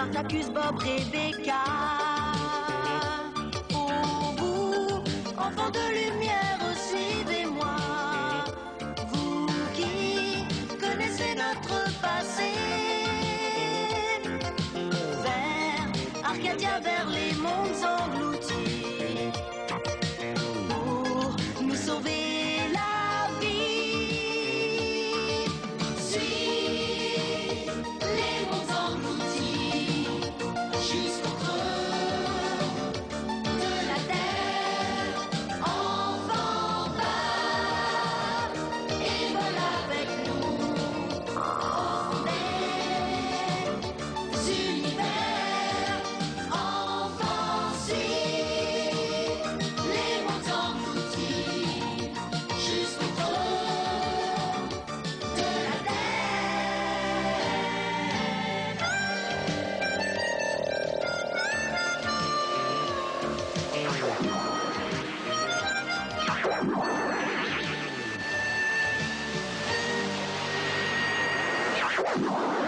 Spartacus, Bob, Rebecca. Oh, vous, enfants de lumière, suivez-moi. Vous qui connaissez notre passé. Vers Arcadia, vers les mondes engloutis. Pour nous sauver la vie. Suis les mondes engloutis jusqu'au creux de la terre. Enfant, va et vole avec nous au fond des univers. Enfant, suis les mondes engloutis jusqu'au creux de la terre.